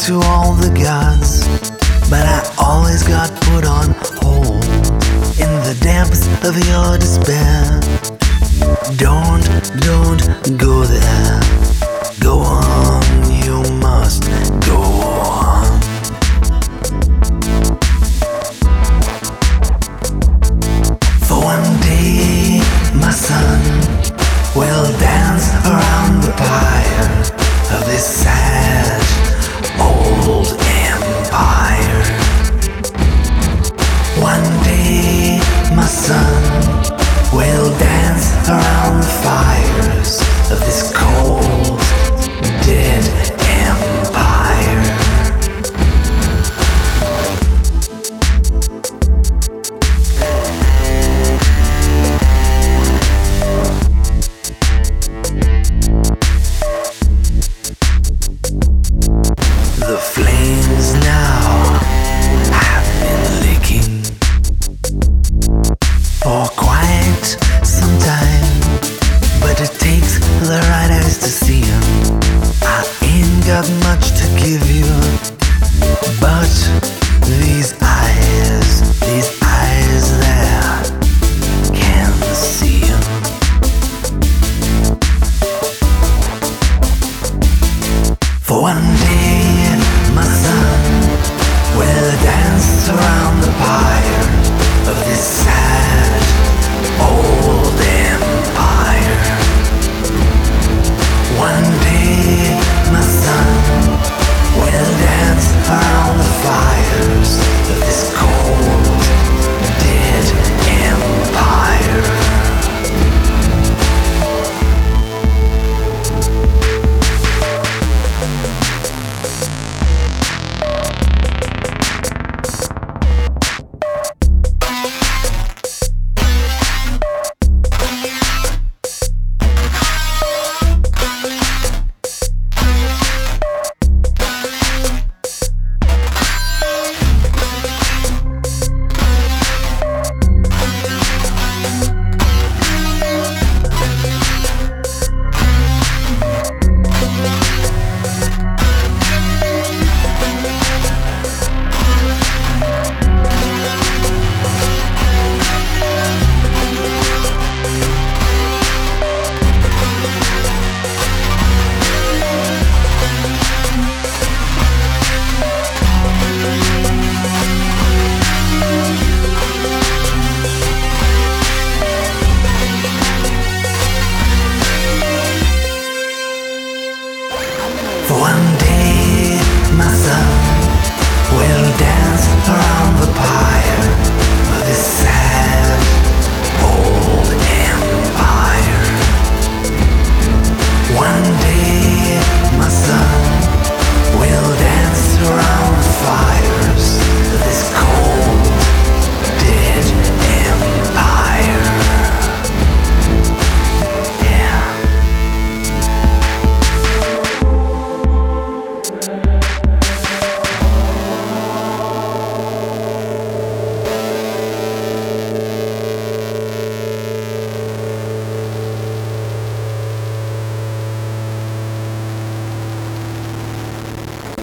to all the gods, but I always got put on hold in the depths of your despair. Don't go there. Go on, you must go on. For one day, my son will dance around the pyre of this sad old empire. One day, my son will dance around the fires of this cold, dead empire. The flames now have been licking for quite some time, but it takes the right eyes to see 'em. I ain't got much to give you, but these